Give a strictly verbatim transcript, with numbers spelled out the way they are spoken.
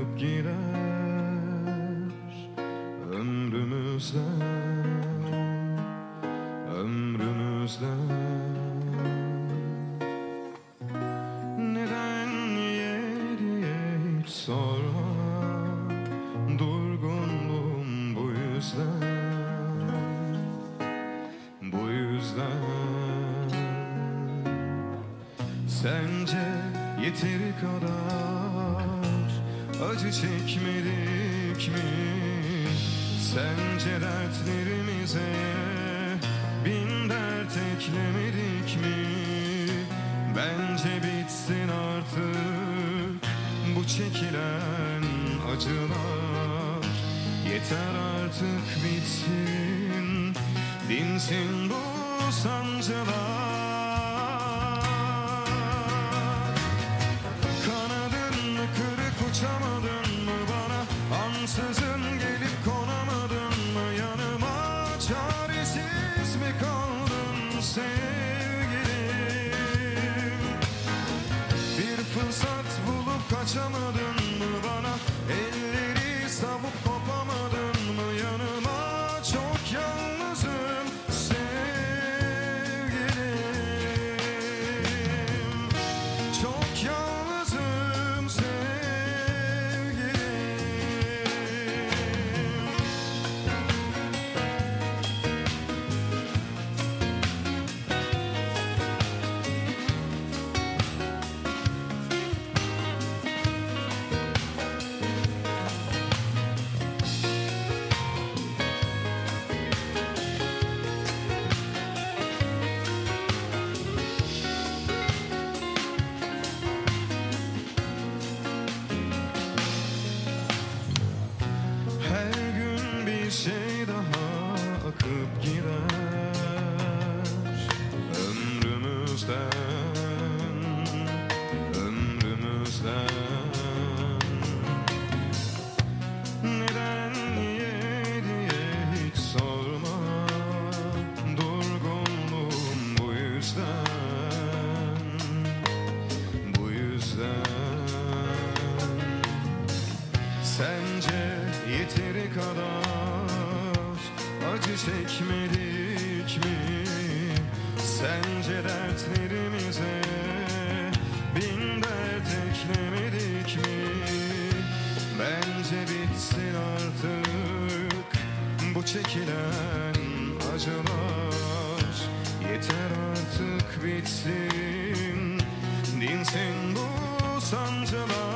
akıp gider ömrümüzden, ömrümüzden. Neden, niye diye hiç sorma, durgunluğum bu yüzden, bu yüzden. Sence yeteri kadar acı çekmedik mi? Sence dertlerimize bin dert eklemedik mi? Bence bitsin artık bu çekilen acılar. Yeter artık bitsin, dinsin bu sancılar. Uçamadın mı bana, ansızın gelip konamadın mı yanıma? Çaresiz mi kaldın sevgilim? Bir fırsat bulup kaçamadın mı bana? Elleri savup kopamadın mı yanıma? Çok yalnızım sevgilim, çok yalnızım sevgilim. Bir şey daha akıp gider ömrümüzden, ömrümüzden. Neden, niye diye hiç sorma, durgunluğum bu yüzden, bu yüzden. Sence yeteri kadar acı çekmedik mi? Sence dertlerimize bin dert eklemedik mi? Bence bitsin artık bu çekilen acılar. Yeter artık bitsin, dinsin bu sancılar.